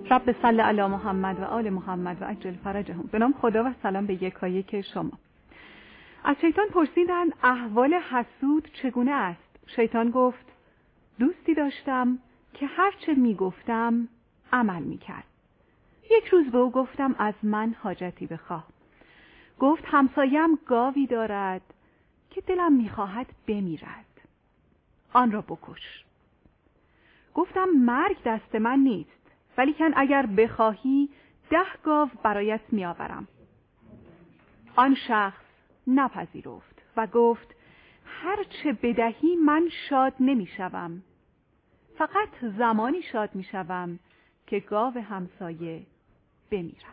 رب صل علی محمد و آل محمد و عجل فرجهم. به نام خدا و سلام به یکایک شما. از شیطان پرسیدند احوال حسود چگونه است؟ شیطان گفت دوستی داشتم که هرچه میگفتم عمل میکرد. یک روز به او گفتم از من حاجتی بخواه. گفت همسایم گاوی دارد که دلم میخواهد بمیرد، آن را بکش. گفتم مرگ دست من نیست، ولیکن اگر بخواهی 10 گاو برایت میآورم. آن شخص نپذیرفت و گفت هرچه بدهی من شاد نمیشوم، فقط زمانی شاد میشوم که گاو همسایه بمیرد.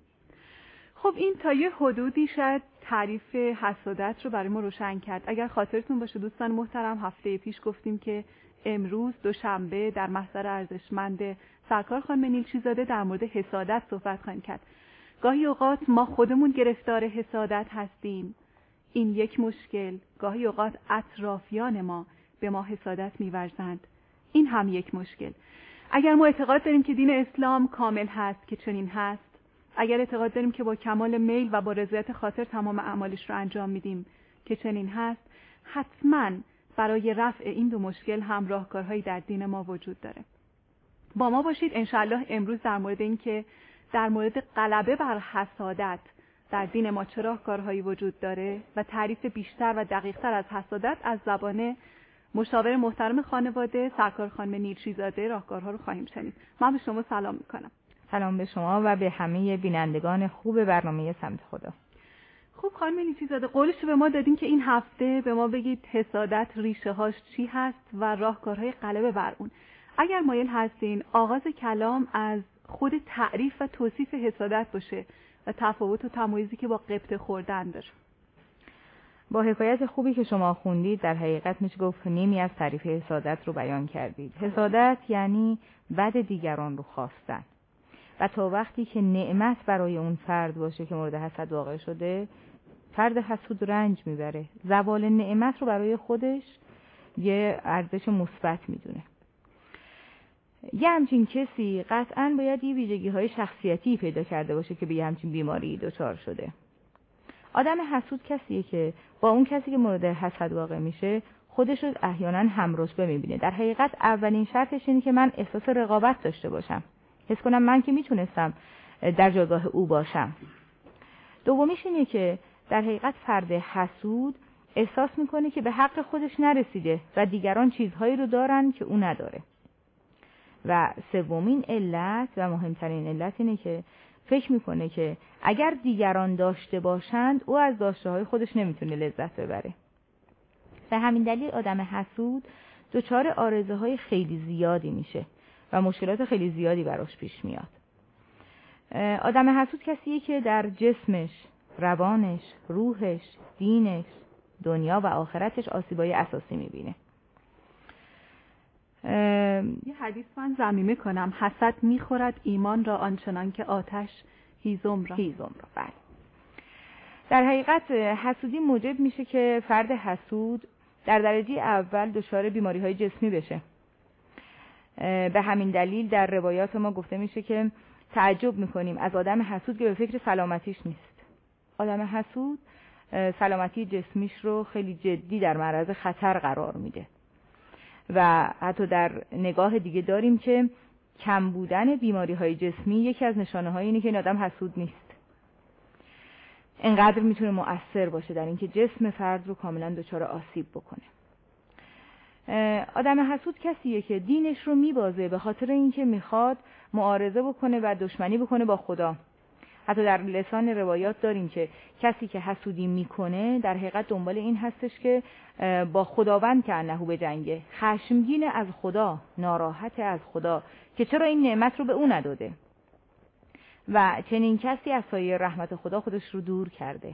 خب این تا یه حدودی شاید تعریف حسادت رو برای ما روشن کرد. اگر خاطرتون باشه دوستان محترم، هفته پیش گفتیم که امروز دوشنبه در محضر ارزشمند سرکار خانم نیلچیزاده در مورد حسادت صحبت خواهیم کرد. گاهی اوقات ما خودمون گرفتار حسادت هستیم، این یک مشکل. گاهی اوقات اطرافیان ما به ما حسادت می‌ورزند، این هم یک مشکل. اگر ما اعتقاد داریم که دین اسلام کامل هست که چنین هست، اگر اعتقاد داریم که با کمال میل و با رضایت خاطر تمام اعمالش رو انجام میدیم که چنین هست، حتماً برای رفع این دو مشکل هم راهکارهایی در دین ما وجود داره. با ما باشید انشاءالله امروز در مورد این که در مورد غلبه بر حسادت در دین ما چه راهکارهایی وجود داره و تعریف بیشتر و دقیق‌تر از حسادت از زبان مشاور محترم خانواده سرکار خانم نیلچیزاده راهکارها رو خواهیم شنید. من به شما سلام میکنم. سلام به شما و به همه بینندگان خوب برنامه سمت خدا. خب خانم نیلچیزاده، قولش رو به ما دادین که این هفته به ما بگید حسادت ریشه هاش چی هست و راهکارهای غلبه بر اون. اگر مایل هستین آغاز کلام از خود تعریف و توصیف حسادت باشه و تفاوت و تمایزی که با غبطه خوردن داره. با حکایت خوبی که شما خوندید در حقیقت میشه گفت نیمی از تعریف حسادت رو بیان کردید. حسادت یعنی بد دیگران رو خواستن و تا وقتی که نعمت برای اون فرد باشه که مورد حسد واقع شده، فرد حسود رنج میبره. زوال نعمت رو برای خودش یه ارزش مثبت میدونه. یه همچین کسی قطعاً باید یه ویژگی‌های شخصیتی پیدا کرده باشه که به یه همچین بیماری دچار شده. آدم حسود کسیه که با اون کسی که مورد حسد واقع میشه خودش رو احیانا همرتبه میبینه. در حقیقت اولین شرطش اینه که من احساس رقابت داشته باشم، حس کنم من که میتونستم در جایگاه او باشم. دومیش اینه که در حقیقت فرد حسود احساس میکنه که به حق خودش نرسیده و دیگران چیزهایی رو دارن که او نداره. و سومین علت و مهمترین علت اینه که فکر میکنه که اگر دیگران داشته باشند او از داشته‌های خودش نمیتونه لذت ببره. به همین دلیل آدم حسود دچار آرزوهای خیلی زیادی میشه و مشکلات خیلی زیادی براش پیش میاد. آدم حسود کسیه که در جسمش، روانش، روحش، دینش، دنیا و آخرتش آسیبای اساسی میبینه. یه حدیث من ضمیمه کنم، حسد میخورد ایمان را آنچنان که آتش هیزم را. بله. در حقیقت حسودی موجب میشه که فرد حسود در درجه اول دچار بیماری‌های جسمی بشه. به همین دلیل در روایات ما گفته میشه که تعجب میکنیم از آدم حسود که به فکر سلامتیش نیست. آدم حسود سلامتی جسمیش رو خیلی جدی در معرض خطر قرار میده. و حتی در نگاه دیگه داریم که کم بودن بیماری‌های جسمی یکی از نشانه‌های اینه که این آدم حسود نیست. اینقدر میتونه مؤثر باشه در اینکه جسم فرد رو کاملا دچار آسیب بکنه. آدم حسود کسیه که دینش رو میبازه به خاطر اینکه میخواد معارضه بکنه و دشمنی بکنه با خدا. حتی در لسان روایات داریم که کسی که حسودی میکنه در حقیقت دنبال این هستش که با خداوند که انه به جنگه، خشمگین از خدا، ناراحت از خدا که چرا این نعمت رو به اون نداده و چنین کسی از سایه رحمت خدا خودش رو دور کرده.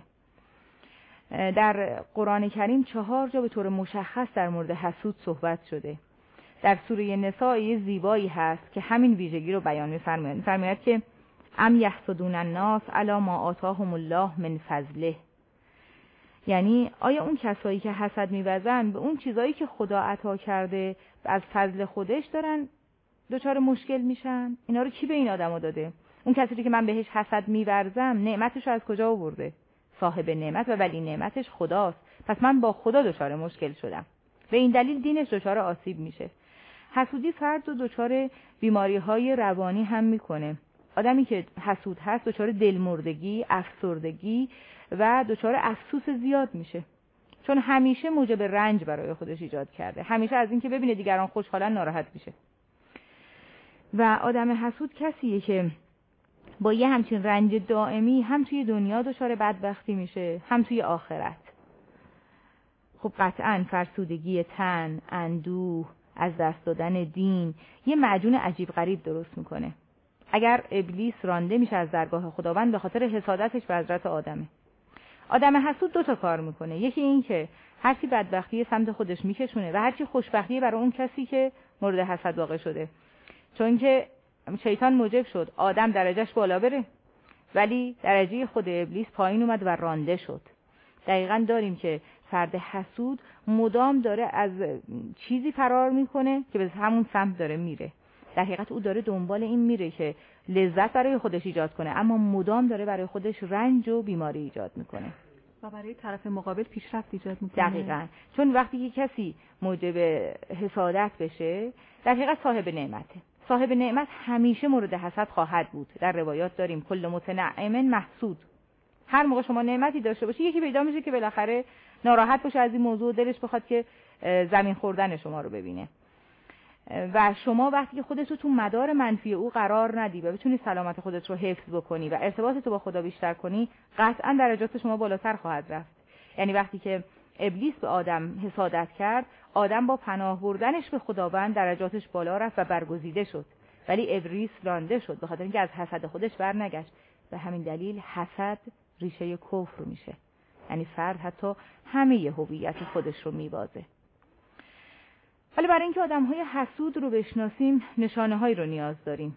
در قرآن کریم 4 جا به طور مشخص در مورد حسود صحبت شده. در سوره نساء یه زیبایی هست که همین ویژگی رو بیان می‌فرماید که ام یحسدون الناس علی ما آتاهم الله من فضله، یعنی آیا اون کسایی که حسد می‌ورزن به اون چیزایی که خدا عطا کرده از فضل خودش دارن دچار مشکل میشن؟ اینا رو کی به این آدمو داده؟ اون کسی که من بهش حسد می‌ورزم نعمتش رو از کجا آورده؟ صاحب نعمت و ولی نعمتش خداست. پس من با خدا دچار مشکل شدم. به این دلیل دینش دچار آسیب میشه. حسودی فرد رو دچار بیماری‌های روانی هم میکنه. آدمی که حسود هست دچار دلمردگی، افسردگی و دچار افسوس زیاد میشه. چون همیشه موجب رنج برای خودش ایجاد کرده. همیشه از اینکه ببینه دیگران خوشحالن ناراحت میشه. و آدم حسود کسیه که با یه همچین رنج دائمی هم توی دنیا دچار بدبختی میشه، هم توی آخرت. خب قطعاً فرسودگی تن، اندوه، از دست دادن دین یه معجون عجیب غریب درست میکنه. اگر ابلیس رانده میشه از درگاه خداوند به خاطر حسادتش به حضرت آدمه. آدم حسود 2 تا کار میکنه. یکی این که هرچی بدبختی سمت خودش میکشونه و هرچی خوشبختی برای اون کسی که مورد حسد واقع شده. چون که شیطان موجب شد آدم درجهش بالا بره، ولی درجه خود ابلیس پایین اومد و رانده شد. دقیقاً داریم که فرد حسود مدام داره از چیزی فرار میکنه که به همون سمت داره میره. در حقیقت او داره دنبال این میره که لذت برای خودش ایجاد کنه، اما مدام داره برای خودش رنج و بیماری ایجاد میکنه و برای طرف مقابل پیشرفت ایجاد میکنه. دقیقاً. چون وقتی که کسی موجب حسادت بشه در حقیقت صاحب نعمته. صاحب نعمت همیشه مورد حسد خواهد بود. در روایات داریم کل متنعم محسود. هر موقع شما نعمتی داشته باشی یکی پیدا میشه که بالاخره ناراحت باشه از این موضوع، دلش بخواد که زمین خوردن شما رو ببینه. و شما وقتی که خودت رو تو مدار منفی او قرار ندی و بتونی سلامت خودت رو حفظ بکنی و ارتباطت رو با خدا بیشتر کنی، قطعا درجات شما بالاتر خواهد رفت. یعنی وقتی که ابلیس به آدم حسادت کرد، آدم با پناه بردنش به خداوند درجاتش بالا رفت و برگزیده شد، ولی ابلیس رانده شد به خاطر اینکه از حسد خودش برنگشت. به همین دلیل حسد ریشه کفر میشه. یعنی فرد حتی همه هویت خودش رو میبازه. ولی برای اینکه آدم‌های حسود رو بشناسیم نشانه‌هایی رو نیاز داریم.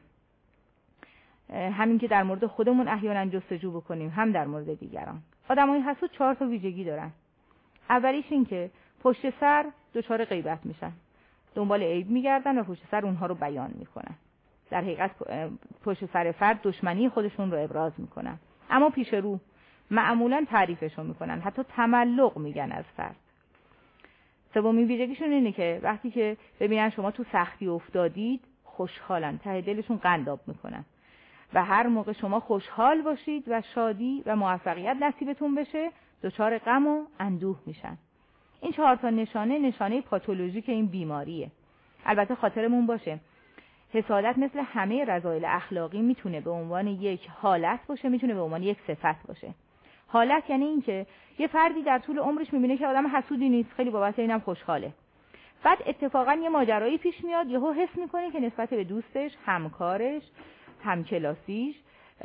همین که در مورد خودمون احیانا جستجو بکنیم، هم در مورد دیگران. آدم‌های حسود 4 تا ویژگی دارن. اولیش این که پشت سر دچار غیبت میشن. دنبال عیب میگردن و پشت سر اونها رو بیان میکنن. در حقیقت پشت سر فرد دشمنی خودشون رو ابراز میکنن. اما پیش رو معمولاً تعریفشون میکنن، حتی تملق میگن از فرد. سومین ویژگیشون اینه که وقتی که ببینن شما تو سختی افتادید خوشحالن، ته دلشون قنداب میکنن و هر موقع شما خوشحال باشید و شادی و موفقیت نصیبتون بشه دچار غم و اندوه میشن. این 4 تا نشانه پاتولوژیک این بیماریه. البته خاطرمون باشه حسادت مثل همه رذایل اخلاقی میتونه به عنوان یک حالت باشه، میتونه به عنوان یک صفت باشه. حالت یعنی این که یه فردی در طول عمرش میبینه که آدم حسودی نیست، خیلی بابت اینم خوشحاله. بعد اتفاقا یه ماجرایی پیش میاد، یهو حس میکنه که نسبت به دوستش، همکارش، همکلاسیش،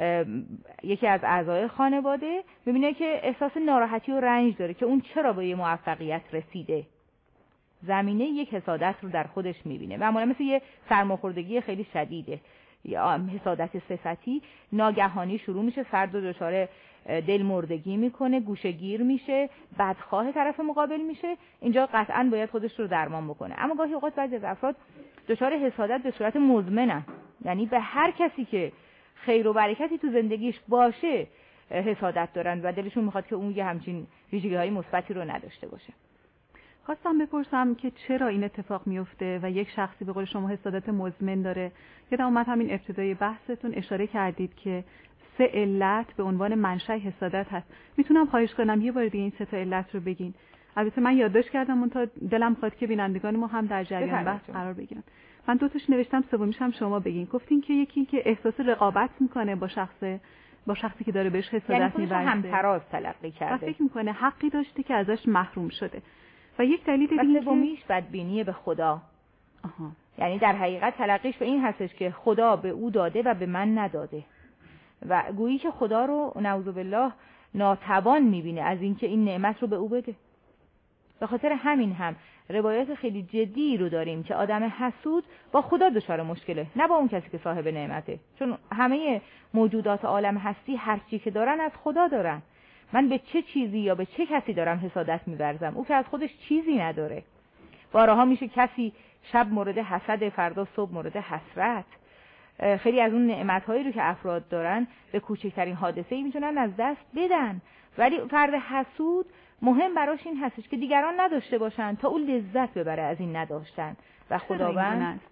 یکی از اعضای خانواده میبینه که احساس ناراحتی و رنج داره که اون چرا به یه موفقیت رسیده. زمینه یک حسادت رو در خودش میبینه. معمولا مثل یه سرماخوردگی خیلی شدیده. یا حسادت صفتی ناگهانی شروع میشه، فرد رو دچار دلمردگی میکنه، گوشه‌گیر میشه، بدخواه طرف مقابل میشه. اینجا قطعاً باید خودش رو درمان بکنه. اما گاهی اوقات بعضی از افراد دچار حسادت به صورت مزمنن، یعنی به هر کسی که خیر و برکتی تو زندگیش باشه حسادت دارن و دلشون میخواد که اون یه همچین ویژگی‌های مثبتی رو نداشته باشه. خواستم بپرسم که چرا این اتفاق میفته و یک شخصی به قول شما حسادت مزمن داره. یادم اومد همین ابتدای بحثتون اشاره کردید که 3 علت به عنوان منشأ حسادت هست. میتونم خواهش کنم یه بار دیگه این 3 تا علت رو بگین؟ البته من یادداشت کردم اون تا دلم خواست که بینندگان ما هم در جریان بحث قرار بگیرن. من 2 تاش نوشتم، سومیش هم شما بگین. گفتین که یکی که احساس رقابت میکنه با شخصی که داره بهش حسادت می‌ورزه، یعنی هم تراز تلقی کرده و فکر میکنه حقی داشته که ازش محروم شده. و یک دلیل دیگه سومیش بدبینی به خدا. یعنی در حقیقت تلقیش به این هستش که خدا به او داده و به من نداده و گویی که خدا رو نعوذ بالله ناتوان میبینه از اینکه این نعمت رو به او بده. به خاطر همین هم روایات خیلی جدی رو داریم که آدم حسود با خدا دچار مشکله، نه با اون کسی که صاحب نعمته. چون همه موجودات عالم هستی هر چی که دارن از خدا دارن. من به چه چیزی یا به چه کسی دارم حسادت می‌ورزم؟ او که از خودش چیزی نداره. بارها میشه کسی شب مورد حسد، فردا صبح مورد حسرت. خیلی از اون نعمت‌هایی رو که افراد دارن به کوچکترین حادثه‌ای میتونن از دست بدن، ولی فرد حسود مهم براش این هستش که دیگران نداشته باشن تا اون لذت ببره از این نداشتن. و خداوند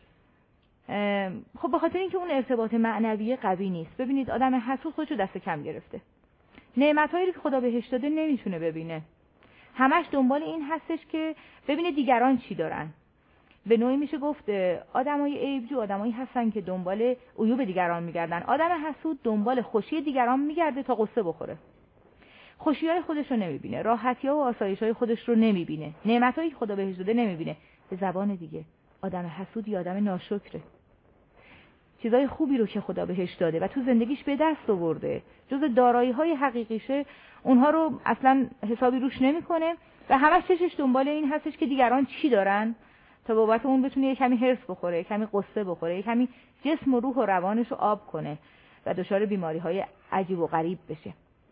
خب به خاطر اینکه اون ارتباط معنوی قوی نیست. ببینید آدم حسود خودشو دست کم گرفته، نعمت‌هایی که خدا بهش داده نمیتونه ببینه، همش دنبال این هستش که ببینه دیگران چی دارن. به نوعی میشه گفت آدمای عیبجو آدمایی هستن که دنبال عیوب دیگران میگردن. آدم حسود دنبال خوشی دیگران میگرده تا قصه بخوره. خوشی‌های خودش رو نمیبینه، راحتی‌ها و آسایش‌های خودش رو نمیبینه، نعمت‌هایی که خدا بهش داده نمیبینه. به زبان دیگه آدم حسود یه آدم ناشکره. چیزای خوبی رو که خدا بهش داده و تو زندگیش به دست آورده، جز دارایی‌های حقیقیشه، اونها رو اصلا حسابی روش نمی‌کنه و همش چشش دنبال این هستش که دیگران چی دارن تا بابت اون بتونه یه کمی هرس بخوره، یه کمی قصه بخوره، یه کمی جسم و روح و روانش رو آب کنه و دچار بیماری‌های عجیب و غریب بشه.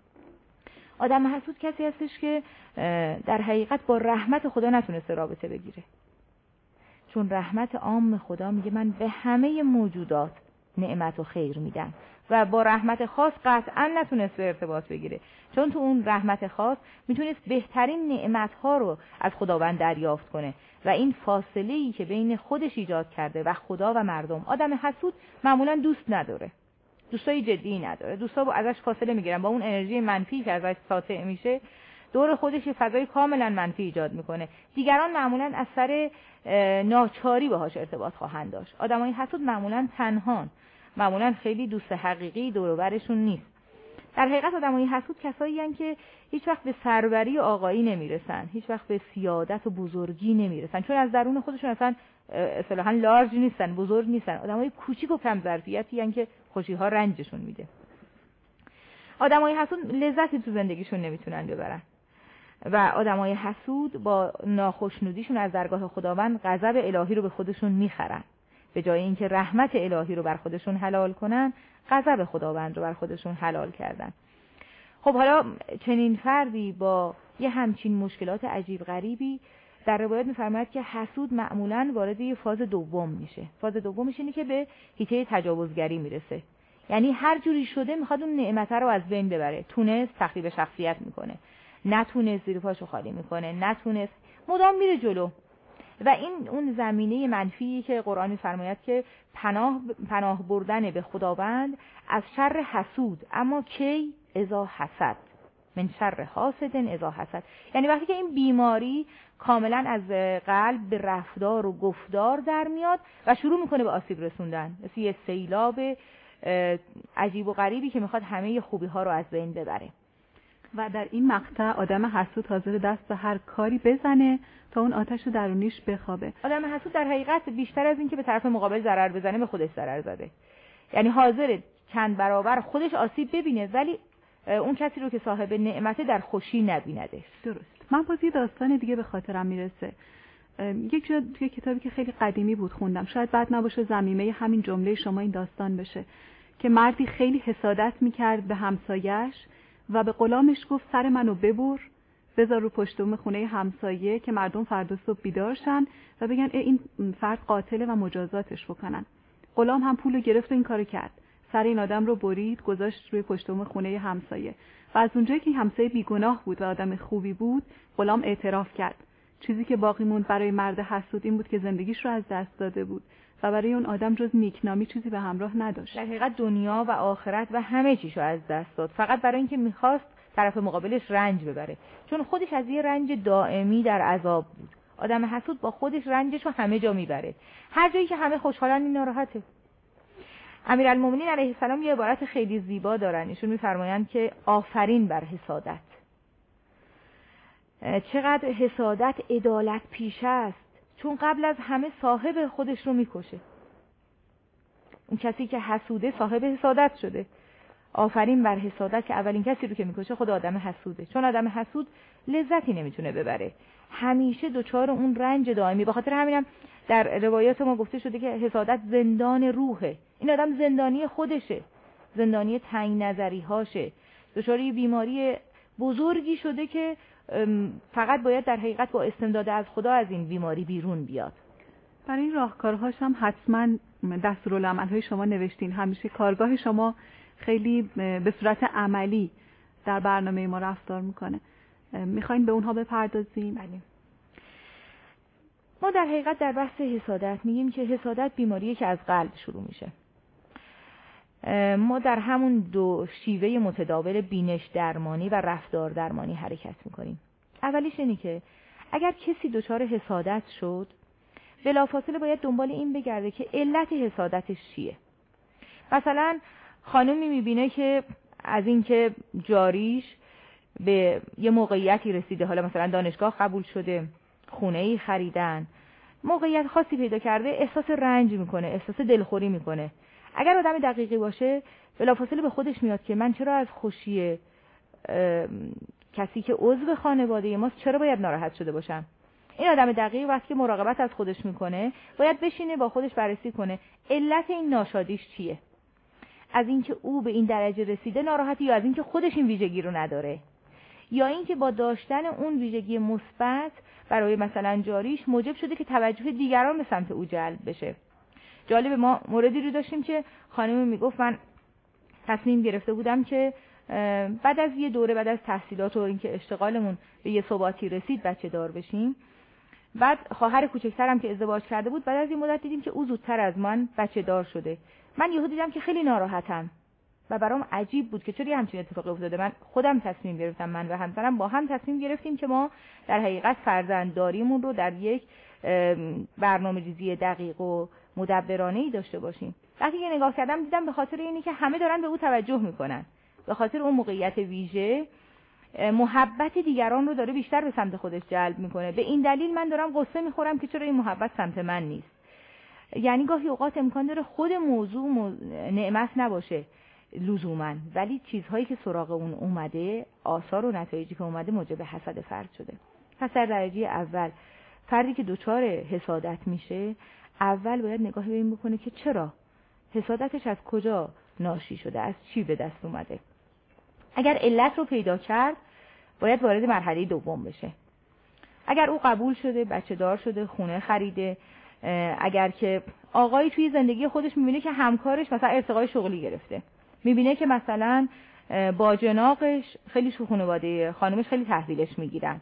آدم حسود کسی هستش که در حقیقت با رحمت خدا نتونسته رابطه بگیره، چون رحمت عام خدا میگه من به همه موجودات نعمت و خیر میدم و با رحمت خاص قطعا نتونست به ارتباط بگیره، چون تو اون رحمت خاص میتونست بهترین نعمتها رو از خداوند دریافت کنه و این فاصله‌ای که بین خودش ایجاد کرده و خدا و مردم، آدم حسود معمولا دوست نداره، دوستای جدی نداره، دوستا با ازش فاصله میگیرن، با اون انرژی منفی که ازش ساطع میشه دور خودش یه فضای کاملا منفی ایجاد میکنه. دیگران معمولا از سر ناچاری باهاش ارتباط خواهند داشت. آدمای حسود معمولا تنهان، معمولا خیلی دوست حقیقی دور و برشون نیست. در حقیقت آدمای حسود کسایی هستند که هیچ وقت به سربری و آقایی نمیرسن، هیچ وقت به سیادت و بزرگی نمیرسن، چون از درون خودشون اصلا اصطلاحاً لارج نیستن، بزرگ نیستن. آدمای کوچیک و کم ظرفیتی هستند که خوشی‌ها رنجشون میده. آدمای حسود لذتی تو زندگیشون نمیتونن ببرن و آدمای حسود با ناخشنودیشون از درگاه خداوند غضب الهی رو به خودشون میخرن. به جای اینکه رحمت الهی رو بر خودشون حلال کنن، غضب خداوند رو بر خودشون حلال کردن. خب حالا چنین فردی با یه همچین مشکلات عجیب غریبی در روایت می‌فرماید که حسود معمولاً وارد یه فاز دوم میشه. فاز دومش اینه که به حیطه تجاوزگری میرسه. یعنی هر جوری شده میخواد اون نعمت رو از بین ببره. تونست تخریب شخصیت میکنه، نتونست زیر پاشو خالی میکنه، نتونست مدام میره جلو. و این اون زمینه منفی که قرآن می‌فرماید که پناه بردن به خداوند از شر حسود، اما کی؟ اذا حسد، من شر حاسد اذا حسد. یعنی وقتی که این بیماری کاملا از قلب به رفتار و گفتار در میاد و شروع میکنه به آسیب رسوندن، مثل یه سیلاب عجیب و غریبی که میخواد همه خوبی ها رو از بین ببره. و در این مقطع آدم حسود حاضر دست به هر کاری بزنه تا اون آتش درونیش بخوابه. آدم حسود در حقیقت بیشتر از این که به طرف مقابل ضرر بزنه به خودش ضرر زده. یعنی حاضره چند برابر خودش آسیب ببینه ولی اون کسی رو که صاحب نعمته در خوشی نبیندش. درست. من باز یه داستان دیگه به خاطرم میرسه. یک جا توی کتابی که خیلی قدیمی بود خوندم، شاید بد نباشه ضمیمه همین جمله شما این داستان بشه، که مردی خیلی حسادت میکرد به همسایه‌اش و به غلامش گفت سر منو ببر، بذار رو پشت بوم خونه همسایه که مردم فردا صبح بیدار شن و بگن این فرد قاتله و مجازاتش بکنن. غلام هم پولو گرفت و این کارو کرد. سر این آدم رو برید گذاشت روی پشت بوم خونه همسایه و از اونجایی که همسایه بیگناه بود و آدم خوبی بود، غلام اعتراف کرد. چیزی که باقی موند برای مرد حسود این بود که زندگیش رو از دست داده بود و برای اون آدم جز نیکنامی چیزی به همراه نداشت. در حقیقت دنیا و آخرت و همه چیشو از دست داد فقط برای اینکه میخواست طرف مقابلش رنج ببره، چون خودش از یه رنج دائمی در عذاب بود. آدم حسود با خودش رنجشو همه جا میبره، هر جایی که همه خوشحالن این ناراحته. امیرالمومنین علیه السلام یه عبارت خیلی زیبا دارن، ایشون میفرمایند که آفرین بر حسادت. چقدر حسادت عدالت پیشه است، چون قبل از همه صاحب خودش رو میکشه. اون کسی که حسوده صاحب حسادت شده. آفرین بر حسادت که اولین کسی رو که میکشه خود آدم حسوده، چون آدم حسود لذتی نمیتونه ببره، همیشه دچار اون رنج دائمی. به خاطر همینم در روایات ما گفته شده که حسادت زندان روحه. این آدم زندانی خودشه، زندانی تنگ نظری هاشه، دچار یه بیماری بزرگی شده که فقط باید در حقیقت با استمداد از خدا از این بیماری بیرون بیاد. برای این راهکارهاش هم حتما دستورالعمل‌های شما نوشتین. همیشه کارگاه شما خیلی به صورت عملی در برنامه ما رفتار میکنه. میخواین به اونها بپردازیم؟ بله. ما در حقیقت در بحث حسادت میگیم که حسادت بیماریه که از قلب شروع میشه. ما در همون دو شیوه متداول بینش درمانی و رفتار درمانی حرکت میکنیم. اولیش اینه که اگر کسی دچار حسادت شد، بلافاصله باید دنبال این بگرده که علت حسادتش چیه. مثلا خانومی میبینه که از اینکه جاریش به یه موقعیتی رسیده، حالا مثلا دانشگاه قبول شده، خونه‌ای خریدن، موقعیت خاصی پیدا کرده، احساس رنج میکنه، احساس دلخوری میکنه. اگر آدم دقیقی باشه بلافاصله به خودش میاد که من چرا از خوشی کسی که عضو خانواده ماست چرا باید ناراحت شده باشم. این آدم دقیق وقتی که مراقبت از خودش میکنه باید بشینه با خودش بررسی کنه علت این ناشادیش چیه. از اینکه او به این درجه رسیده ناراحتی، یا از اینکه خودش این ویژگی رو نداره، یا اینکه با داشتن اون ویژگی مثبت برای مثلا جاریش موجب شده که توجه دیگران به سمت او جلب بشه. جالب، ما موردی رو داشتیم که خانم میگفت من تصمیم گرفته بودم که بعد از یه دوره، بعد از تحصیلات و اینکه اشتغالمون به یه ثباتی رسید بچه دار بشیم، بعد خواهر کوچکترم که ازدواج کرده بود، بعد از این مدت دیدیم که او زودتر از من بچه دار شده. من یهو دیدم که خیلی ناراحتم و برام عجیب بود که چرا همچین اتفاقی افتاده. من خودم تصمیم گرفتم، من و همسرم با هم تصمیم گرفتیم که ما در حقیقت فرزندداریمون رو در یک برنامه‌ریزی دقیق و مدبرانه‌ای داشته باشیم. وقتی که نگاه کردم دیدم به خاطر اینی که همه دارن به او توجه میکنن، به خاطر اون موقعیت ویژه محبت دیگران رو داره بیشتر به سمت خودش جلب میکنه. به این دلیل من دارم قصه میخورم که چرا این محبت سمت من نیست. یعنی گاهی اوقات امکان داره خود موضوع نعمت نباشه لزوما، ولی چیزهایی که سراغ اون اومده، آثار و نتایجی که اومده موجب حسد فرد شده. پس در درجه اول فردی که دچار حسادت میشه اول باید نگاه به این بکنه که چرا حسادتش از کجا ناشی شده، از چی به دست اومده. اگر علت رو پیدا کرد باید وارد مرحله دوم بشه. اگر او قبول شده، بچه دار شده، خونه خریده، اگر که آقایی توی زندگی خودش میبینه که همکارش مثلا ارتقای شغلی گرفته، میبینه که مثلا باجناقش خیلی تو خانواده خانمش خیلی تحویلش میگیرن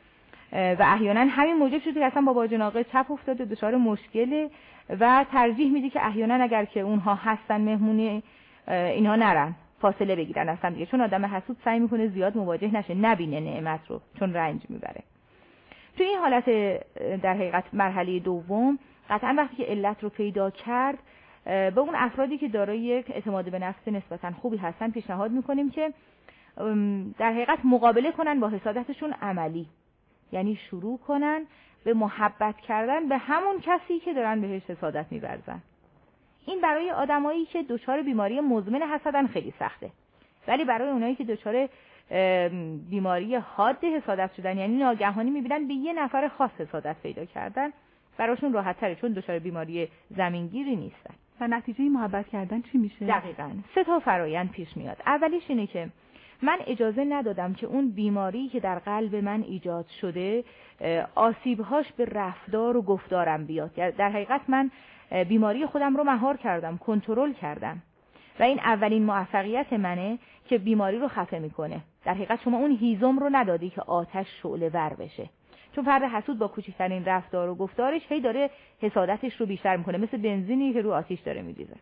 و احیانا همین موجب شده که اصلا با باجناقه چپ افتاده، دچار مشکله و ترجیح میده که احیانا اگر که اونها هستن مهمونی اینها نرن، فاصله بگیرن اصلا دیگه، چون آدم حسود سعی میکنه زیاد مواجه نشه، نبینه نعمت رو، چون رنج میبره. توی این حالت در حقیقت مرحله دوم قطعا وقتی که علت رو پیدا کرد به اون افرادی که دارای یک اعتماد به نفس نسبتا خوبی هستن پیشنهاد میکنیم که در حقیقت مقابله کنن با حسادتشون عملی، یعنی شروع کنن به محبت کردن به همون کسی که دارن بهش حسادت می‌ورزن. این برای آدمایی که دچار بیماری مزمن حسدن خیلی سخته، ولی برای اونایی که دچار بیماری حاد حسادت شدن، یعنی ناگهانی میبینن به یه نفر خاص حسادت پیدا کردن، براشون راحت تره، چون دچار بیماری زمینگیری نیستن. و نتیجه محبت کردن چی میشه؟ دقیقاً 3 فرآیند پیش میاد. اولیش اینه که من اجازه ندادم که اون بیماری که در قلب من ایجاد شده آسیبهاش به رفتار و گفتارم بیاد. در حقیقت من بیماری خودم رو مهار کردم، کنترل کردم و این اولین موفقیت منه که بیماری رو خفه میکنه. در حقیقت شما اون هیزم رو ندادی که آتش شعله ور بشه، چون فرد حسود با کوچکترین رفتار و گفتارش هی داره حسادتش رو بیشتر میکنه، مثل بنزینی که رو آتش داره میریزه.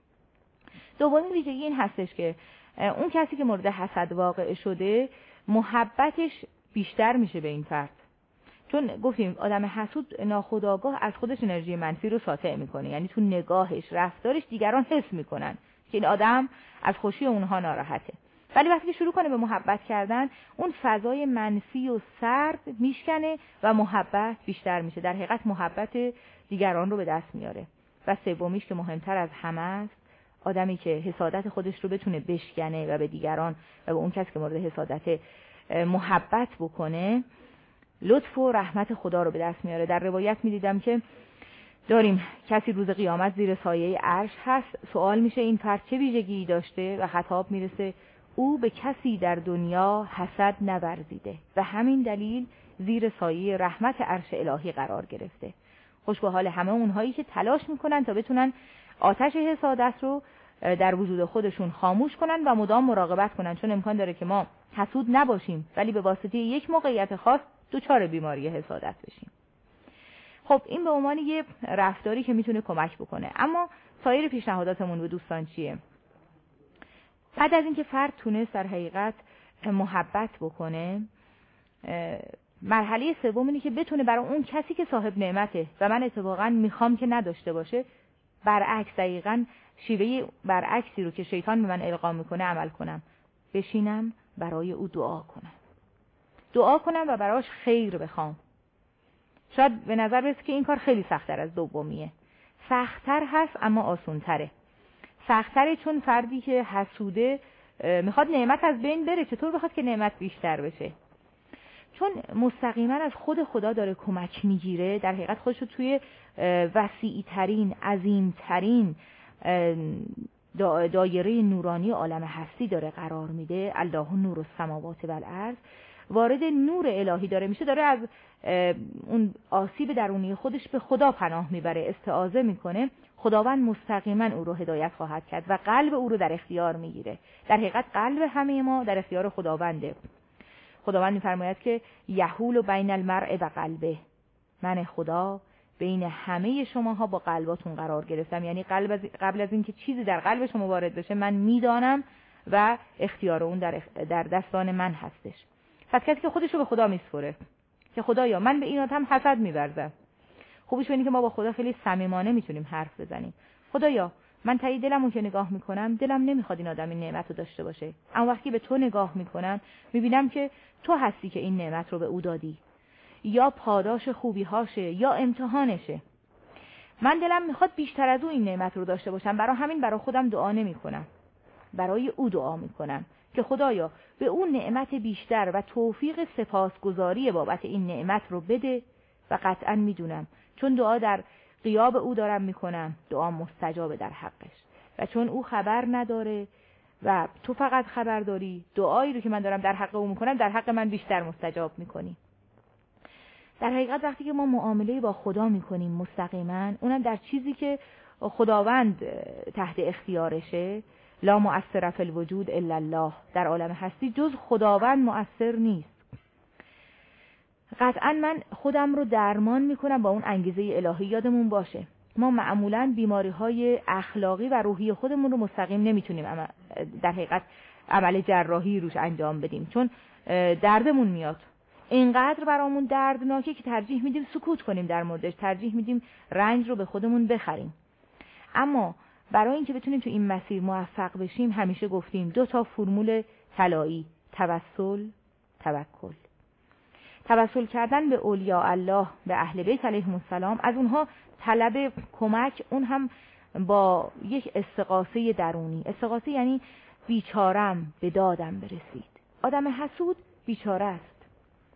دومین ویژگی این هستش که اون کسی که مورد حسد واقع شده محبتش بیشتر میشه به این فرد، چون گفتیم آدم حسود ناخودآگاه از خودش انرژی منفی رو ساطع میکنه، یعنی تو نگاهش، رفتارش دیگران حس میکنن که این آدم از خوشی اونها ناراحته. ولی وقتی شروع کنه به محبت کردن اون فضای منفی و سرد میشکنه و محبت بیشتر میشه، در حقیقت محبت دیگران رو به دست میاره. و سومیش که مهمتر از همه است، آدمی که حسادت خودش رو بتونه بشکنه و به دیگران و به اون کسی که مورد حسادت محبت بکنه، لطف و رحمت خدا رو به دست میاره. در روایت میدیدم که داریم کسی روز قیامت زیر سایه عرش هست، سوال میشه این فرد چه ویژگی داشته و خطاب میرسه او به کسی در دنیا حسد نورزیده و همین دلیل زیر سایه رحمت عرش الهی قرار گرفته. خوش به حال همه اونهایی که تلاش میکنن تا بتونن آتش حسادت رو در وجود خودشون خاموش کنن و مدام مراقبت کنن، چون امکان داره که ما حسود نباشیم ولی به واسطه یک موقعیت خاص دچار بیماری حسادت بشیم. خب این به عنوان یه رفتاری که میتونه کمک بکنه. اما سایر پیشنهاداتمون به دوستان چیه؟ بعد از اینکه فرد تونست در حقیقت محبت بکنه، مرحله سوم اینه که بتونه برای اون کسی که صاحب نعمته و من اتفاقا میخوام که نداشته باشه، برعکس دقیقاً شیوه برعکسی رو که شیطان به من القا میکنه عمل کنم. بشینم برای او دعا کنم و براش خیر بخوام. شاید به نظر برسه که این کار خیلی سخت‌تر از دومیه. سخت‌تر هست اما آسان‌تره. سخت‌تره چون فردی که حسوده میخواد نعمت از بین بره، چطور بخواد که نعمت بیشتر بشه؟ چون مستقیما از خود خدا داره کمک میگیره، در حقیقت خودش رو توی وسیع‌ترین، عظیم‌ترین دایره نورانی عالم هستی داره قرار میده. الله نور السماوات و الارض. وارد نور الهی داره میشه، داره از اون آسیب درونی خودش به خدا پناه میبره، استعاذه میکنه. خداوند مستقیما او رو هدایت خواهد کرد و قلب او رو در اختیار میگیره. در حقیقت قلب همه ما در اختیار خداونده. خداوند میفرماید که یحول بین المرء و قلبه، من خدا بین همه شماها با قلباتون قرار گرفتم. یعنی قبل از اینکه چیزی در قلب شما وارد بشه من میدانم و اختیار اون در دستان من هستش. پس کسی که خودشو به خدا میسپره که خدایا من به این آدم حسد می‌ورزم، خوبش اینه که ما با خدا خیلی صمیمانه میتونیم حرف بزنیم. خدایا من تایی دلمو که نگاه میکنم دلم نمیخواد این آدم این نعمت رو داشته باشه، اما وقتی به تو نگاه میکنم میبینم که تو هستی که این نعمت رو به او دادی، یا پاداش خوبی‌هاشه یا امتحانشه. من دلم میخواد بیشتر از او این نعمت رو داشته باشم، برای همین برای خودم دعا نمیکنم، برای او دعا میکنم که خدایا به اون نعمت بیشتر و توفیق سپاسگزاری بابت این نعمت رو بده. و قطعا میدونم چون دعا در غیاب او دارم میکنم، دعا مستجابه در حقش، و چون او خبر نداره و تو فقط خبر داری، دعایی رو که من دارم در حق او میکنم در حق من بیشتر مستجاب میکنی. در حقیقت وقتی که ما معامله با خدا میکنیم مستقیما، اونم در چیزی که خداوند تحت اختیارشه، لا مؤثر فی الوجود الا الله، در عالم هستی جز خداوند مؤثر نیست. قطعا من خودم رو درمان میکنم با اون انگیزه الهی. یادمون باشه ما معمولا بیماری‌های اخلاقی و روحی خودمون رو مستقیم نمیتونیم در حقیقت عمل جراحی روش انجام بدیم، چون دردمون میاد اینقدر برامون دردناکه که ترجیح میدیم سکوت کنیم در موردش، ترجیح میدیم رنج رو به خودمون بخریم. اما برای اینکه بتونیم تو این مسیر موفق بشیم همیشه گفتیم 2 فرمول طلایی: توسل، توکل. توسل کردن به اولیاء الله، به اهل بیت علیهم السلام، از اونها طلب کمک، اون هم با یک استغاثه درونی. استغاثه یعنی بیچارم به دادم برسید. آدم حسود بیچاره است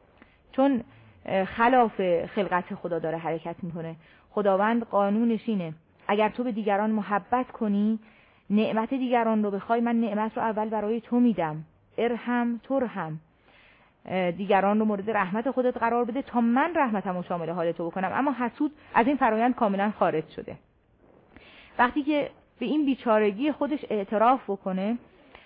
چون خلاف خلقت خدا داره حرکت میکنه. خداوند قانونش اینه اگر تو به دیگران محبت کنی، نعمت دیگران رو بخوای، من نعمت رو اول برای تو میدم. ارحم ترحم، دیگران رو مورد رحمت خودت قرار بده تا من رحمتمو شامل حال تو بکنم. اما حسود از این فرایند کاملا خارج شده. وقتی که به این بیچارگی خودش اعتراف بکنه،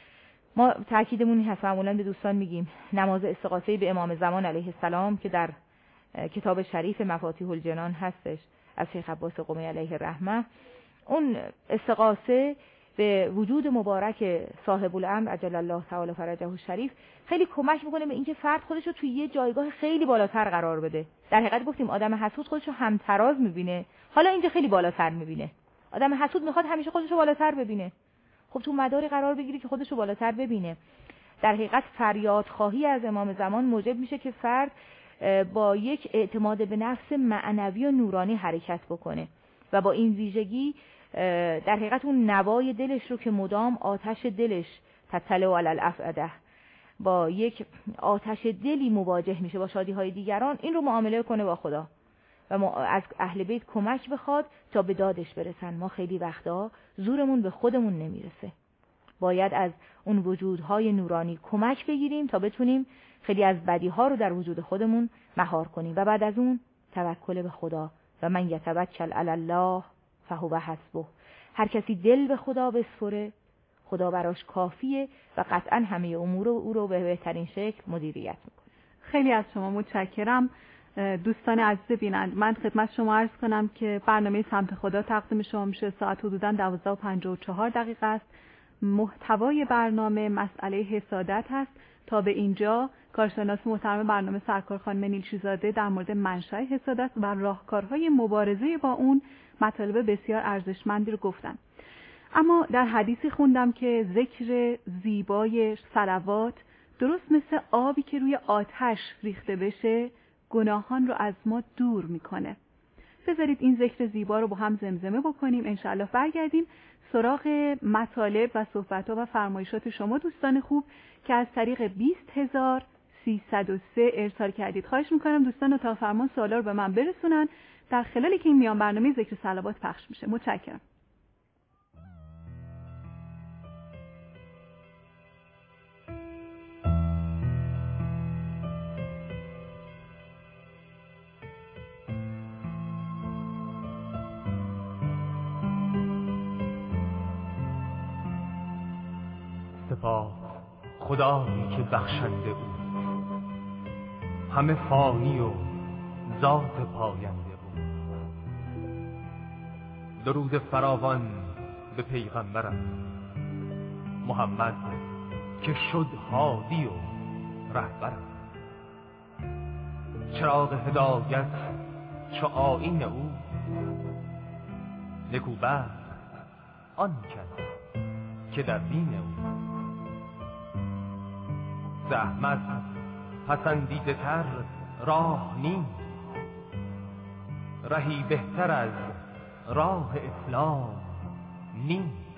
ما تأکیدمون این هست، معمولا به دوستان میگیم نماز استغاثه به امام زمان علیه السلام که در کتاب شریف مفاتیح الجنان هستش از شیخ عباس قمی علیه الرحمه، اون استغاثه به وجود مبارک صاحب الامر عجل الله تعالی فرجه الشریف خیلی کمک میکنه به اینکه فرد خودش رو توی یه جایگاه خیلی بالاتر قرار بده. در حقیقت گفتیم آدم حسود خودش رو همتراز میبینه، حالا اینجا خیلی بالاتر میبینه. آدم حسود میخواد همیشه خودش رو بالاتر ببینه. خب تو مداری قرار بگیری که خودش رو بالاتر ببینه. در حقیقت فریاد خواهی از امام زمان موجب میشه که فرد با یک اعتماد به نفس معنوی و نورانی حرکت بکنه و با این ویژگی در حقیقت اون نوای دلش رو که مدام آتش دلش تطلع علی الافئده، با یک آتش دلی مواجه میشه با شادی‌های دیگران، این رو معامله کنه با خدا و از اهل بیت کمک بخواد تا به دادش برسن. ما خیلی وقتا زورمون به خودمون نمیرسه، باید از اون وجودهای نورانی کمک بگیریم تا بتونیم خیلی از بدیها رو در وجود خودمون مهار کنیم و بعد از اون توکل به خدا و من یتوکل علی الله فهو حسبه. هر کسی دل به خدا بسپره خدا براش کافیه و قطعا همه امور او رو به بهترین شکل مدیریت میکنه. خیلی از شما متشکرم. دوستان عزیز بینند، من خدمت شما عرض کنم که برنامه سمت خدا تقدیم شما میشه. ساعت حدوداً 12:54 است. محتوای برنامه مسئله حسادت هست. تا به اینجا کارشناس محترم برنامه سرکار خانم نیلشیزاده در مورد منشأ حسادت و راهکارهای مبارزه با اون مطالب بسیار ارزشمندی رو گفتن. اما در حدیثی خوندم که ذکر زیبای صلوات درست مثل آبی که روی آتش ریخته بشه گناهان رو از ما دور میکنه. بذارید این ذکر زیبا رو با هم زمزمه بکنیم. انشاءالله برگردیم سراغ مطالب و صحبت‌ها و فرمایشات شما دوستان خوب که از طریق 20303 ارسال کردید. خواهش میکنم دوستان اتاق فرمان سوالا رو به من برسونن در خلالی که این میان برنامه ذکر صلوات پخش میشه. متشکرم. سپاس خدایی که بخشنده او همه فانی و ذات پاینده او. درود فراوان به پیغمبرم محمد که شد هادی و رهبرم. چراغ هدایت چو آیین او نکوبخت آن کس که در دین او. زحمت پسندیده تر راه نیست، رهی بهتر از راه اسلام نیست.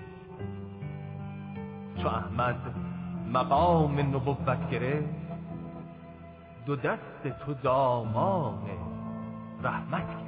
چو احمد مقام نبوت گرفت دو دست تو دامان رحمت گرفت.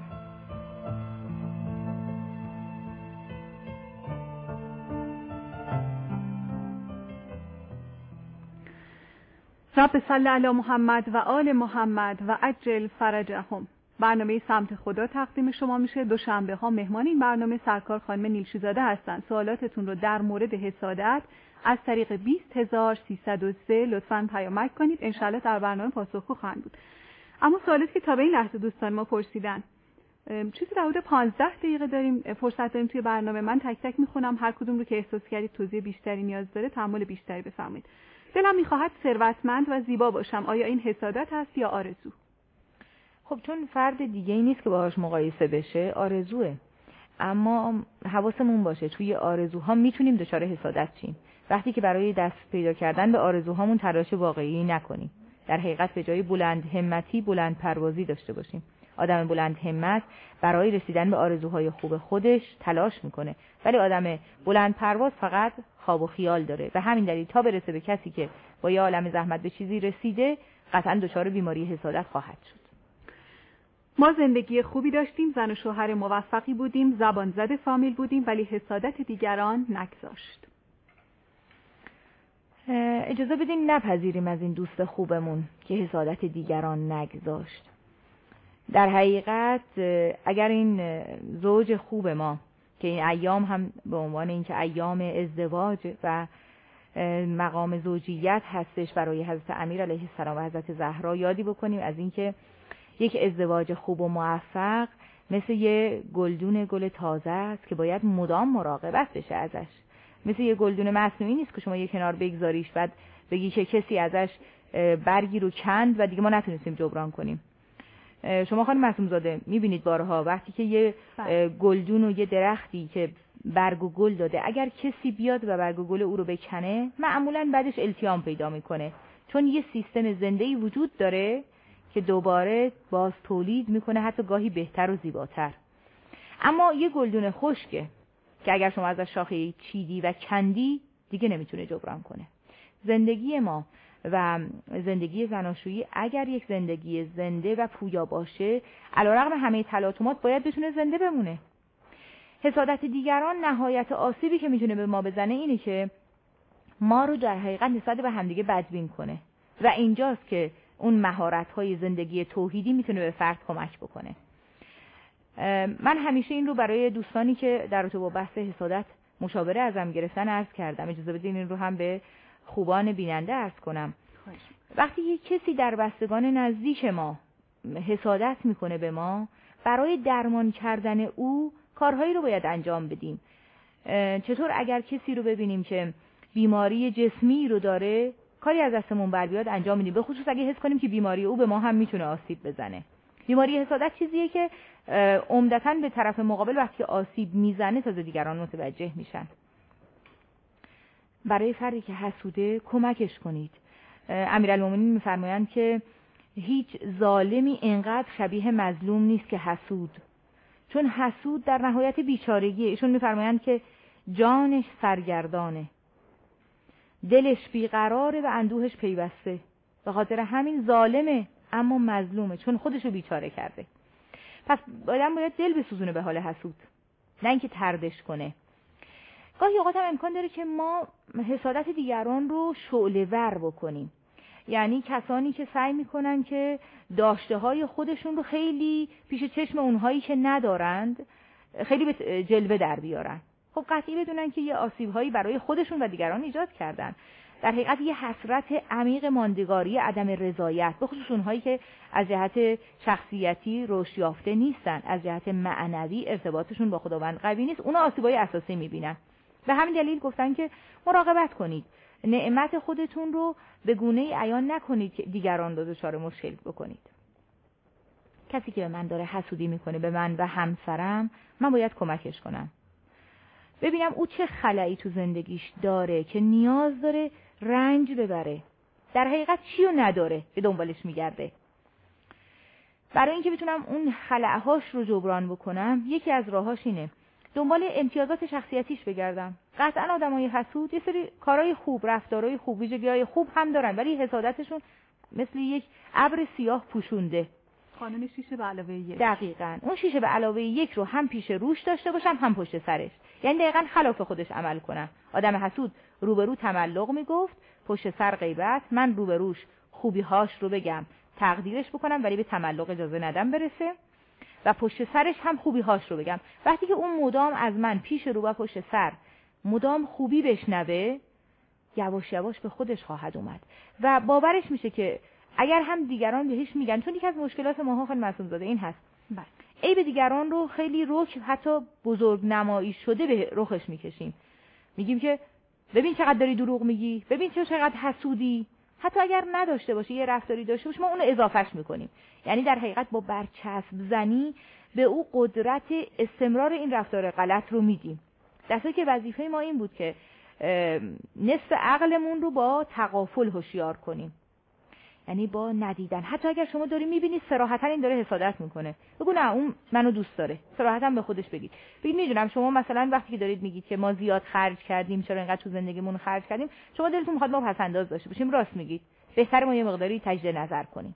رب صل علی محمد و آل محمد و عجل فرجهم. برنامه سمت خدا تقدیم شما میشه. دوشنبه ها مهمان این برنامه سرکار خانم نیلشیزاده هستن. سوالاتتون رو در مورد حسادت از طریق 20303 لطفاً پیامک کنید. انشالله در برنامه پاسخگو خواهند بود. اما سوالاتی که تا به این لحظه دوستان ما پرسیدن، چیزی در حدود 15 دقیقه داریم فرصت داریم توی برنامه. من تک تک میخونم، هر کدوم رو که احساس کردید توضیح بیشتری نیاز داره تأمل بیشتری بفرمایید. دلم میخواهد ثروتمند و زیبا باشم. آیا این حسادت هست یا آرزو؟ خب چون فرد دیگه ای نیست که باهاش مقایسه بشه، آرزوه. اما حواسمون باشه توی آرزوها میتونیم دچار حسادت شیم وقتی که برای دست پیدا کردن به آرزوهامون تلاش واقعی نکنیم. در حقیقت به جای بلند همتی بلند پروازی داشته باشیم. آدم بلند همت برای رسیدن به آرزوهای خوب خودش تلاش میکنه، ولی آدم بلند پرواز فقط خواب و خیال داره. به همین دلیل تا برسه به کسی که با یه عالم زحمت به چیزی رسیده قطعا دچار بیماری حسادت خواهد شد. ما زندگی خوبی داشتیم، زن و شوهر موفقی بودیم، زبان زد فامیل بودیم، ولی حسادت دیگران نگذاشت. اجازه بدیم نپذیریم از این دوست خوبمون که حسادت دیگران نگذاشت. در حقیقت اگر این زوج خوب ما که این ایام هم به عنوان اینکه ایام ازدواج و مقام زوجیت هستش برای حضرت امیر علیه السلام و حضرت زهرا یادی بکنیم از اینکه یک ازدواج خوب و موفق مثل یه گلدون گل تازه است که باید مدام مراقبت بشه ازش. مثل یه گلدون مصنوعی نیست که شما یه کنار بگذاریش بعد بگی که کسی ازش برگی رو کند و دیگه ما نتونستیم جبران کنیم. شما خانم معصوم زاده میبینید بارها وقتی که یه گلدون و یه درختی که برگ و گل داده اگر کسی بیاد و برگ و گل او رو بکنه معمولاً بعدش التیام پیدا میکنه، چون یه سیستم زنده‌ای وجود داره که دوباره باز تولید میکنه، حتی گاهی بهتر و زیباتر. اما یه گلدون خشکه که اگر شما ازش شاخه چیدی و کندی دیگه نمیتونه جبران کنه. زندگی ما و زندگی زناشویی اگر یک زندگی زنده و پویا باشه علیرغم همه تلاطمات باید بتونه زنده بمونه. حسادت دیگران نهایت آسیبی که میتونه به ما بزنه اینه که ما رو در حقیقت نسبت به همدیگه بدبین کنه و اینجاست که اون مهارت‌های زندگی توحیدی میتونه به فرد کمک بکنه. من همیشه این رو برای دوستانی که در رابطه با بحث حسادت مشاوره ازم گرفتن عرض کردم. اجازه بدین این رو هم به خوبان بیننده عرض کنم. وقتی یک کسی در بستگان نزدیک ما حسادت میکنه به ما، برای درمان کردن او کارهایی رو باید انجام بدیم. چطور اگر کسی رو ببینیم که بیماری جسمی رو داره، کاری از دستمون بر بیاد انجام میدیم، به خصوص اگه حس کنیم که بیماری او به ما هم میتونه آسیب بزنه. بیماری حسادت چیزیه که عمدتاً به طرف مقابل وقتی آسیب میزنه تازه دیگران متوجه میشن. برای فردی که حسوده کمکش کنید. امیرالمومنین میفرمایند که هیچ ظالمی اینقدر شبیه مظلوم نیست که حسود، چون حسود در نهایت بیچارگیه. ایشون میفرمایند که جانش سرگردانه، دلش بیقراره و اندوهش پیوسته، به خاطر همین ظالمه اما مظلومه، چون خودشو بیچاره کرده. پس آدم باید دل بسوزونه به حال حسود، نه اینکه طردش کنه. گاهی اوقات هم امکان داره که ما حسادت دیگران رو شعله‌ور بکنیم، یعنی کسانی که سعی میکنن که داشته های خودشون رو خیلی پیش چشم اونهایی که ندارند خیلی به جلوه در بیارن. خب قطعی بدونن که یه آسیب هایی برای خودشون و دیگران ایجاد کردن. در حقیقت یه حسرت عمیق ماندگاری، عدم رضایت، به خصوص اونهایی که از جهت شخصیتی رشد یافته نیستن، از جهت معنوی ارتباطشون با خداوند قوی نیست، اونا آسیبای اساسی میبینن. به همین دلیل گفتن که مراقبت کنید، نعمت خودتون رو به گونه‌ای عیان نکنید که دیگران رو دچار مشکل بکنید. کسی که به من داره حسودی میکنه، به من و همسرم، من باید کمکش کنم. ببینم او چه خلایی تو زندگیش داره که نیاز داره رنج ببره، در حقیقت چی رو نداره به دنبالش میگرده. برای اینکه بتونم اون خلأهاش رو جبران بکنم، یکی از راهاش اینه دنبال امتیازات شخصیتیش بگردم. قطعا آدمای حسود یه سری کارهای خوب، رفتارهای خوب، ویژگی‌های خوب هم دارن، ولی حسادتشون مثل یک ابر سیاه پوشونده. قانون 6 به علاوه 1. دقیقاً اون 6 به علاوه 1 رو هم پیش روش داشته باشم هم پشت سرش، یعنی دقیقاً خلاف خودش عمل کنم. آدم حسود روبرو تملق میگفت، پشت سر غیبت. من روبروش خوبی‌هاش رو بگم، تقدیرش بکنم، ولی به تملق اجازه ندم برسه، و پشت سرش هم خوبی‌هاش رو بگم. وقتی که اون مدام از من پیش رو و پشت سر مدام خوبی بشنوه، یواش یواش به خودش خواهد اومد و باورش میشه که اگر هم دیگران بهش میگن، چون یکی از مشکلات ماها خیلی معصوم زاده این هست، عیب دیگران رو خیلی رک، حتی بزرگ نمایی شده به رخش میکشیم. میگیم که ببین چقدر داری دروغ میگی، ببین چقدر حسودی. حتی اگر نداشته باشه، یه رفتاری داشته باشه، ما اونو اضافهش میکنیم. یعنی در حقیقت با برچسب زنی به او قدرت استمرار این رفتار غلط رو میدیم. در حالی که وظیفه ما این بود که نصف عقلمون رو با تغافل هوشیار کنیم، یعنی با ندیدن. حتی اگر شما داری میبینید صراحتا این داره حسادت میکنه، بگو نه اون منو دوست داره، صراحتا به خودش بگید. میدونم شما مثلا وقتی که دارید میگید که ما زیاد خرج کردیم، چرا اینقدر تو زندگیمون خرج کردیم، شما دلتون میخواد ما پسنداز داشته باشیم، راست میگید، بهتره ما یه مقداری تجدید نظر کنیم.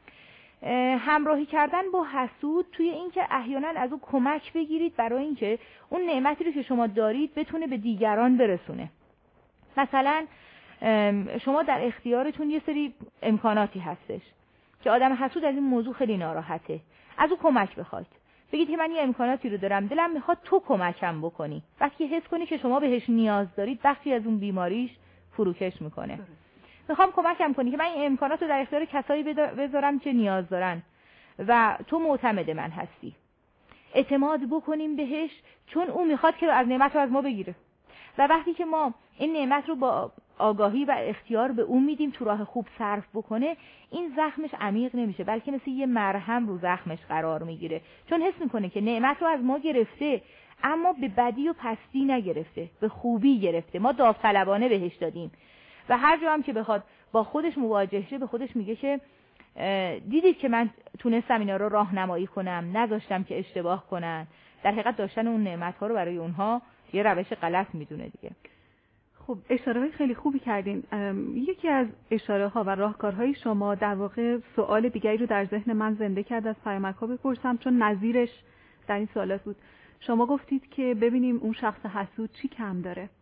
همراهی کردن با حسود توی این که احیانا از او کمک بگیرید برای اینکه اون نعمتی رو که شما دارید بتونه به دیگران برسونه. مثلا شما در اختیارتون یه سری امکاناتی هستش که آدم حسود از این موضوع خیلی ناراحته، از او کمک بخواید، بگید که من یه امکاناتی رو دارم، دلم میخواد تو کمکم بکنی. وقتی حس کنی که شما بهش نیاز دارید، بخشی از اون بیماریش فروکش میکنه. میخوام کمکم کنی که من این امکانات رو در اختیار کسایی بذارم که نیاز دارن و تو معتمد من هستی. اعتماد بکنیم بهش، چون او میخواد که از نعمت رو از ما بگیره و وقتی که ما این نعمت رو با آگاهی و اختیار به اون میدیم تو راه خوب صرف بکنه، این زخمش عمیق نمیشه، بلکه مثل یه مرهم رو زخمش قرار میگیره، چون حس میکنه که نعمت رو از ما گرفته، اما به بدی و پستی نگرفته، به خوبی گرفته. ما داوطلبانه بهش دادیم و هر جا هم که بخواد با خودش مواجه شه، به خودش میگه که دیدید که من تونستم اینا رو راهنمایی کنم، نذاشتم که اشتباه کنن. در حقیقت داشتن اون نعمت‌ها رو برای اونها یه روش غلط میدونه دیگه. خب اشاره‌های خیلی خوبی کردین. یکی از اشاره‌ها و راهکارهای شما در واقع سوال دیگری رو در ذهن من زنده کرد، از پیامک‌ها بپرسم، چون نظیرش در این سوالات بود. شما گفتید که ببینیم اون شخص حسود چی کم داره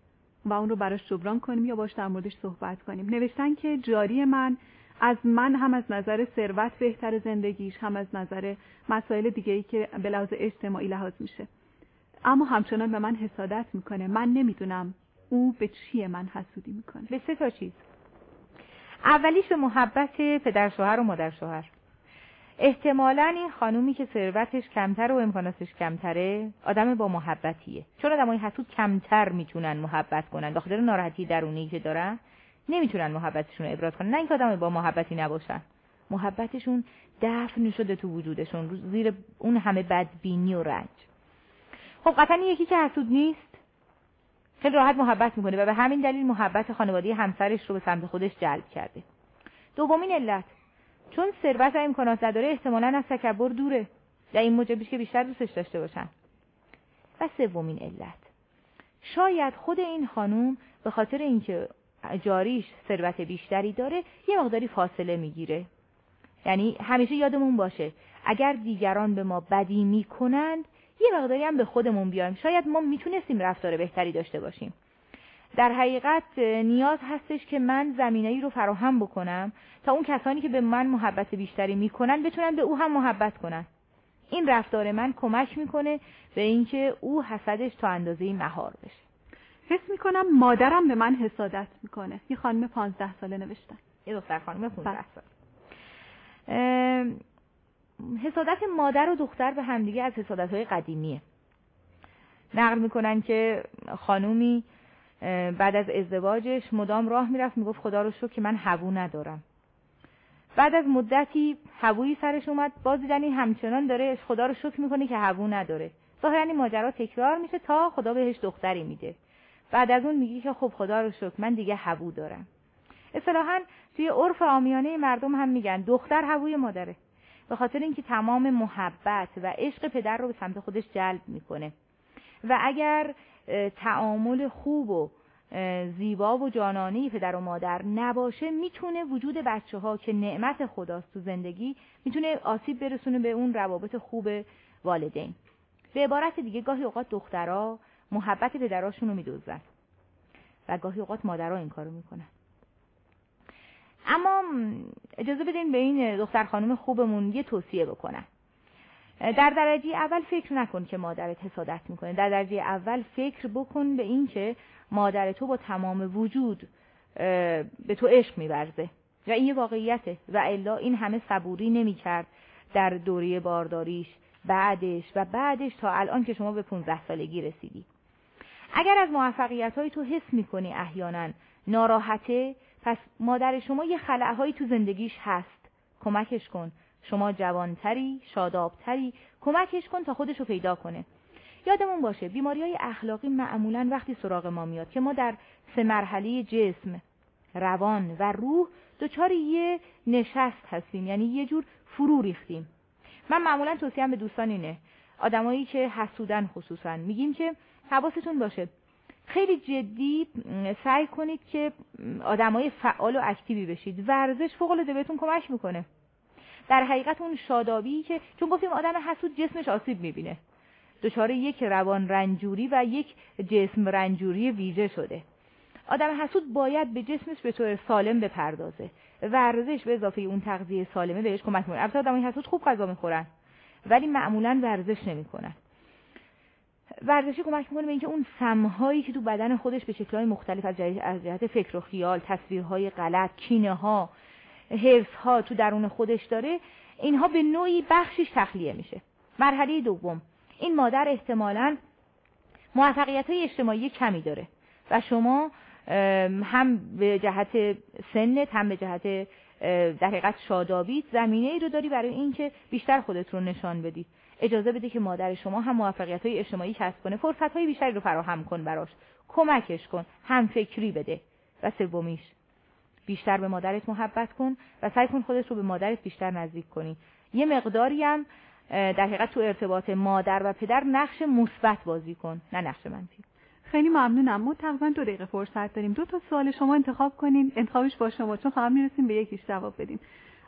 و اون رو براش جبران کنیم یا باش در موردش صحبت کنیم. نوشتن که جاری من هم از نظر ثروت بهتر زندگیش، هم از نظر مسائل دیگه‌ای که به لحاظ اجتماعی لحاظ میشه، اما همچنان به من حسادت میکنه. من نمیدونم او به چیه من حسودی میکنه. به 3 تا چیز. اولیش به محبت پدر شوهر و مادر شوهر. احتمالاً این خانومی که ثروتش کمتر و امکاناتش کمتره آدم با محبتیه، چون آدمای حسود کمتر میتونن محبت کنن، به خاطر ناراحتی درونی که دارن نمیتونن محبتشون رو ابراز کنن. نه اینکه آدمای با محبتی نباشن، محبتشون دفن شده تو وجودشون زیر اون همه بدبینی و رنج. خب قطعاً یکی که حسود نیست خیلی راحت محبت میکنه و به همین دلیل محبت خانواده همسرش رو به سمت خودش جلب کرده. دومین علت، چون ثروت و امکانات نداره احتمالاً از تکبر دوره و این موجب میشه که بیشتر دوستش داشته باشن. و سومین علت، شاید خود این خانوم به خاطر اینکه جاریش ثروت بیشتری داره یه مقداری فاصله میگیره. یعنی همیشه یادمون باشه اگر دیگران به ما بدی میکنند یه مقداری هم به خودمون بیایم، شاید ما میتونستیم رفتار بهتری داشته باشیم. در حقیقت نیاز هستش که من زمینه‌ای رو فراهم بکنم تا اون کسانی که به من محبت بیشتری میکنن بتونن به او هم محبت کنن. این رفتار من کمک میکنه به اینکه او حسدش تا اندازه‌ای مهار بشه. حس میکنم مادرم به من حسادت میکنه. یه خانم 15 ساله نوشتن. یه دختر خانم 15 ساله. حسادت مادر و دختر به همدیگه از حسادت‌های قدیمیه. نقل میکنن که خانومی بعد از ازدواجش مدام راه میرفت میگفت خدا رو شکر که من هوو ندارم. بعد از مدتی هوویی سرش اومد، باز دیدن این همچنان داره خدا رو شکر میکنه که هوو نداره. ظاهرا این ماجرا تکرار میشه تا خدا بهش دختری میده. بعد از اون میگی که خب خدا رو شکر من دیگه هوو دارم. اصطلاحاً توی عرف عامیانه مردم هم میگن دختر هووی مادره، به خاطر اینکه تمام محبت و عشق پدر رو به سمت خودش جلب میکنه و اگر تعامل خوب و زیبا و جانانه پدر و مادر نباشه میتونه وجود بچه‌ها که نعمت خداست تو زندگی میتونه آسیب برسونه به اون روابط خوب والدین. به عبارت دیگه گاهی اوقات دخترها محبت پدراشون رو میدوزن و گاهی اوقات مادرها این کارو میکنن. اما اجازه بدین به این دختر خانم خوبمون یه توصیه بکنم. در درجه اول فکر نکن که مادرت حسادت میکنه. در درجه اول فکر بکن به این که مادر تو با تمام وجود به تو عشق می‌ورزه و این یه واقعیته و الا این همه صبوری نمی‌کرد در دوره بارداریش بعدش تا الان که شما به 15 سالگی رسیدی. اگر از موفقیت‌های تو حس می‌کنی احیانا ناراحته، پس مادر شما یه خلأهایی تو زندگیش هست. کمکش کن. شما جوانتری، شادابتری، کمکش کن تا خودشو پیدا کنه. یادمون باشه بیماری‌های اخلاقی معمولاً وقتی سراغ ما میاد که ما در 3 مرحله جسم، روان و روح دچار یه نشست هستیم، یعنی یه جور فرو ریختیم. من معمولاً توصیه‌ام به دوستان اینه، آدمایی که حسودن خصوصاً میگیم که حواستون باشه خیلی جدی سعی کنید که آدمای فعال و اکتیوی بشید. ورزش فوق‌العاده بهتون کمک میکنه. در حقیقت اون شادابی که چون گفتیم آدم حسود جسمش آسیب میبینه، دچار یک روان رنجوری و یک جسم رنجوری ویژه شده. آدم حسود باید به جسمش به طور سالم بپردازه. ورزش به اضافه اون تغذیه سالمه بهش کمک میکنه. البته آدمای حسود خوب غذا میخورن ولی معمولاً ورزش نمیکنن. ورزشی کمک میکنه به اینکه اون سمهایی که تو بدن خودش به شکل‌های مختلف از جهت فکر و خیال، تصویرهای غلط، کینه‌ها، حرص‌ها تو درون خودش داره، اینها به نوعی بخشش تخلیه میشه. مرحله دوم، این مادر احتمالاً موفقیت‌های اجتماعی کمی داره و شما هم به جهت سنت هم به جهت در حقیقت شادابیت زمینه‌ای رو داری برای اینکه بیشتر خودت رو نشان بدی. اجازه بده که مادر شما هم موفقیت‌های اجتماعی کسب کنه، فرصت‌های بیشتری رو فراهم کن براش، کمکش کن، هم فکری بده. و سومیش، بیشتر به مادرت محبت کن و سعی کن خودت رو به مادرت بیشتر نزدیک کنی. یه مقداری هم در حقیقت تو ارتباط مادر و پدر نقش مثبت بازی کن، نه نقش منفی. خیلی ممنونم. ما تقریبا 2 دقیقه فرصت داریم. 2 تا سوال شما انتخاب کنین. انتخابش با شما، چون فقط میرسیم به یکیش جواب بدیم.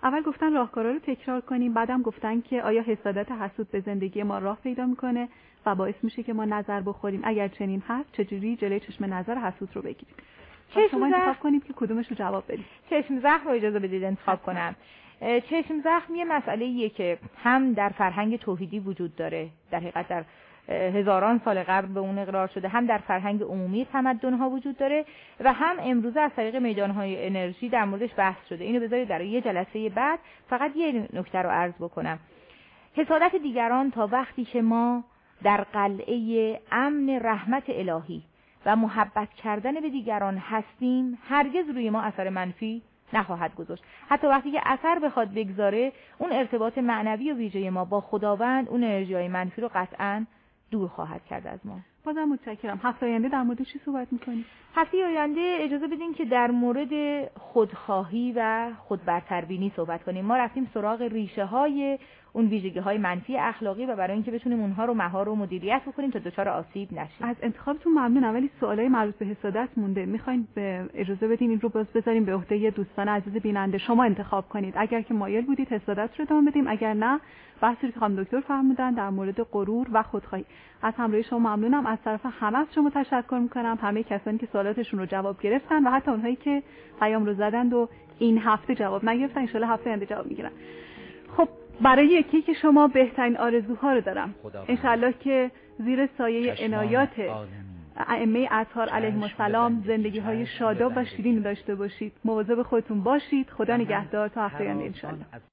اول گفتن راهکارا رو تکرار کنیم، بعدم گفتن که آیا حسادت حسود به زندگی ما راه پیدا میکنه و باعث میشه که ما نظر بخوریم؟ اگر چنین هست چجوری جلوی چشم نظر حسود رو بگیریم؟ شما انتخاب کنید که کدومش رو جواب بدید. چشم زخم رو اجازه بدید انتخاب کنم. چشم زخم یه مسئله‌ایه که هم در فرهنگ توحیدی وجود داره، در حقیقت در هزاران سال قبل به اون اقرار شده، هم در فرهنگ عمومی تمدن‌ها وجود داره و هم امروزه از طریق میدان‌های انرژی در موردش بحث شده. اینو بذارید در یه جلسه بعد فقط یه نکته رو عرض بکنم. حسادت دیگران تا وقتی که ما در قلعه امن رحمت الهی و محبت کردن به دیگران هستیم، هرگز روی ما اثر منفی نخواهد گذاشت. حتی وقتی که اثر بخواد بگذاره، اون ارتباط معنوی و ویژه ما با خداوند اون انرژی‌های منفی رو قطعاً دور خواهد کرد از ما. بازم متشکرم. هفته آینده در مورد چی صحبت می‌کنید؟ هفته آینده اجازه بدین که در مورد خودخواهی و خودبرتربینی صحبت کنیم. ما رفتیم سراغ ریشه‌های اون ویژگی‌های منفی اخلاقی و برای اینکه بتونیم اونها رو مهار و مدیریت بکنیم تا دچار آسیب نشیم. از انتخابتون ممنونم، ولی سوالای مربوط به حسادت مونده. می‌خواید به اجازه بدین این رو باز بذاریم به عهده دوستان عزیز بیننده. شما انتخاب کنید. اگر که مایل بودید حسادت رو ادامه بدیم، اگر نه بحثی که خانم دکتر فرمودن در مورد غرور و خودخواهی. از همراهی شما ممنونم. از طرف همه از شما تشکر می‌کنم، همه کسانی که سوالاتشون رو جواب گرفتن و حتی اونهایی که پیام رو زدن و این هفته جواب نگرفتن، ان شاءالله هفته آینده جواب میگیرن. خب برای یکی که شما بهترین آرزوها رو دارم. ان شاءالله که زیر سایه عنایات ائمه اطهار علیهم السلام زندگی‌های شاداب و شیرین داشته باشید. مواظب خودتون باشید. خدا نگهدار تا هفته آینده ان شاءالله.